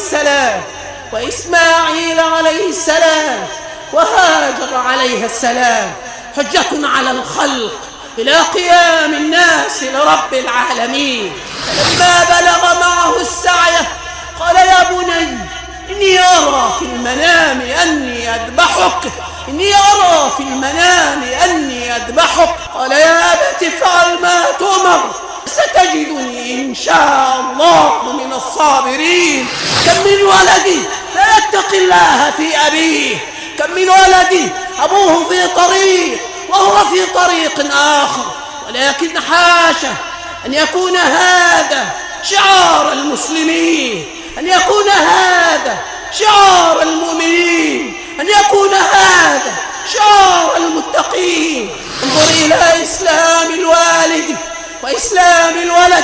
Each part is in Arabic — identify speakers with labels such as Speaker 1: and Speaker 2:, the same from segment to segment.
Speaker 1: السلام وإسماعيل عليه السلام وهاجر عليها السلام حجة على الخلق إلى قيام الناس لرب العالمين. فلما بلغ معه السعي قال يا بني إني أرى في المنام أني أذبحك قال يا أبت افعل ما تؤمر ستجدني إن شاء الله من الصابرين. كم من ولد لا يتقي الله في أبيه، كم من ولد أبوه في طريق وهو في طريق آخر، ولكن حاشا أن يكون هذا شعار المسلمين، أن يكون هذا شعار المؤمنين، أن يكون هذا شعار المتقين. انظر إلى إسلام الوالد وإسلام الولد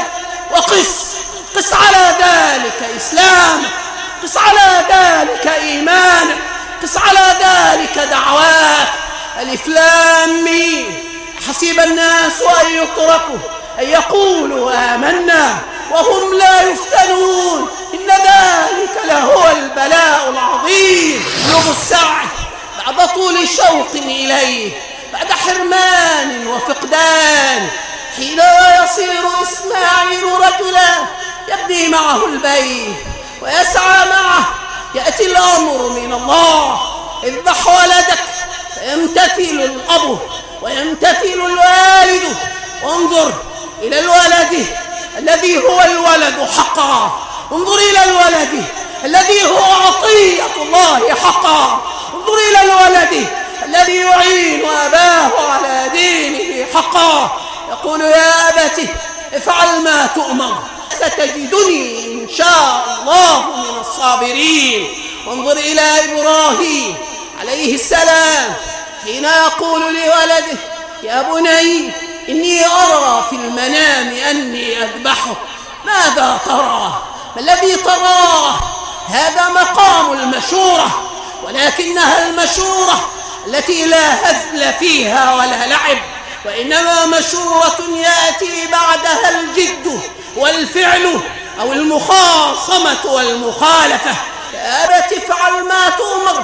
Speaker 1: وقس على ذلك إسلامك، قس على ذلك إيمانك، قس على ذلك دعواك. ألف لام ميم حسب الناس أن يتركوا أن يقولوا آمنا وهم لا يفتنون إن ذلك لهو البلاء العظيم. يبلغ السعي بعد طول شوق إليه، بعد حرمان وفقدان، حين يصير إسماعيل رجلا يبني معه البيت ويسعى معه، يأتي الأمر من الله اذبح ولدك، فيمتثل الأب ويمتثل الوالد. وانظر إلى الولد الذي هو الولد حقا، انظر إلى الولد الذي هو عطية الله حقا، انظر إلى الولد الذي يعين أباه على دينه حقا. يقول يا أبت افعل ما تؤمر ستجدني إن شاء الله من الصابرين. وانظر إلى إبراهيم عليه السلام حين يقول لولده يا بني إني أرى في المنام أني أذبحك، ماذا ترى؟ ما الذي تراه؟ هذا مقام المشورة، ولكنها المشورة التي لا هزل فيها ولا لعب، وإنما مشورة يأتي بعدها الجد والفعل أو المخاصمة والمخالفة. يا أبت افعل ما تؤمر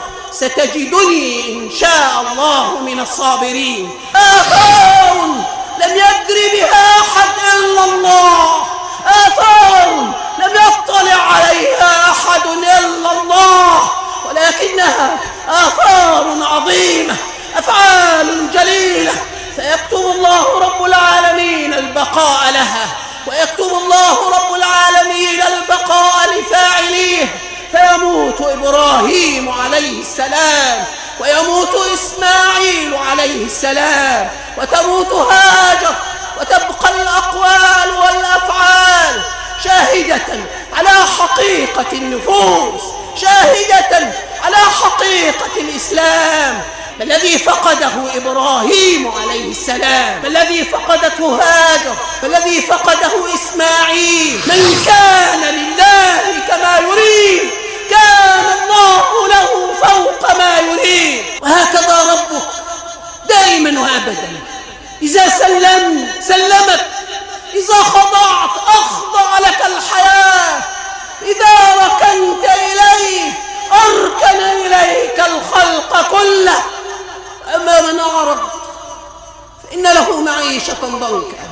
Speaker 1: ستجدني إن شاء الله من الصابرين. آثار لم يدر بها أحد إلا الله، آثار لم يطلع عليها أحد إلا الله، ولكنها آثار عظيمة، أفعال جليلة، فيكتب الله رب العالمين البقاء لها، ويكتب الله رب العالمين البقاء لفاعليه. فيموت إبراهيم عليه السلام، ويموت إسماعيل عليه السلام، وتموت هاجر، وتبقى الأقوال والأفعال شاهدة على حقيقة النفوس، شاهدة على حقيقة الإسلام. ما الذي فقده إبراهيم عليه السلام؟ ما الذي فقدته هاجر؟ ما الذي فقده إسماعيل؟ من كان لله كما يريد كان الله له فوق ما يريد. وهكذا ربك دائما وأبدا، إذا سلمك، إذا خضعت أخضع لك الحياة، إذا ركنت إليه أركن إليك الخلق كله. أما من أعرض فإن له معيشة ضنكا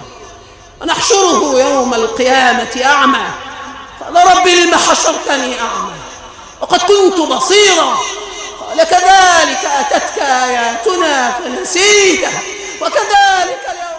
Speaker 1: ونحشره يوم القيامة أعمى. قال رب لم حشرتني أعمى وقد كنت بصيرا، قال كذلك أتتك آياتنا فنسيتها وكذلك